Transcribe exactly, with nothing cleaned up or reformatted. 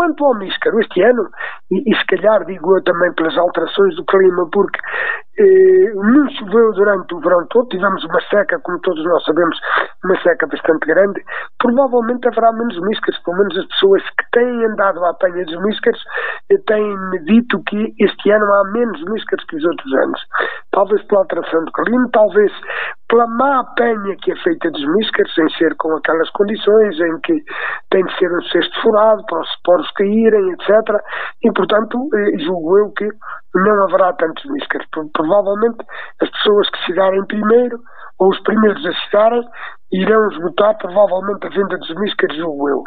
Quanto ao Míscaro, este ano, e, e se calhar digo eu também pelas alterações do clima, porque eh, não choveu durante o verão todo, tivemos uma seca, como todos nós sabemos, uma seca bastante grande, provavelmente haverá menos Míscaros, pelo menos as pessoas que têm andado à apanha dos Míscaros eh, têm-me dito que este ano há menos Míscaros que os outros anos. Talvez pela alteração do clima, talvez pela má apanha que é feita dos Míscaros, sem ser com aquelas condições em que tem de ser um cesto furado para os esporos caírem, etcétera. E, portanto, eh, julgo eu que não haverá tantos Míscaros. Provavelmente as pessoas que chegarem primeiro, ou os primeiros a chegarem, irão esgotar provavelmente a venda dos Míscaros, julgo eu.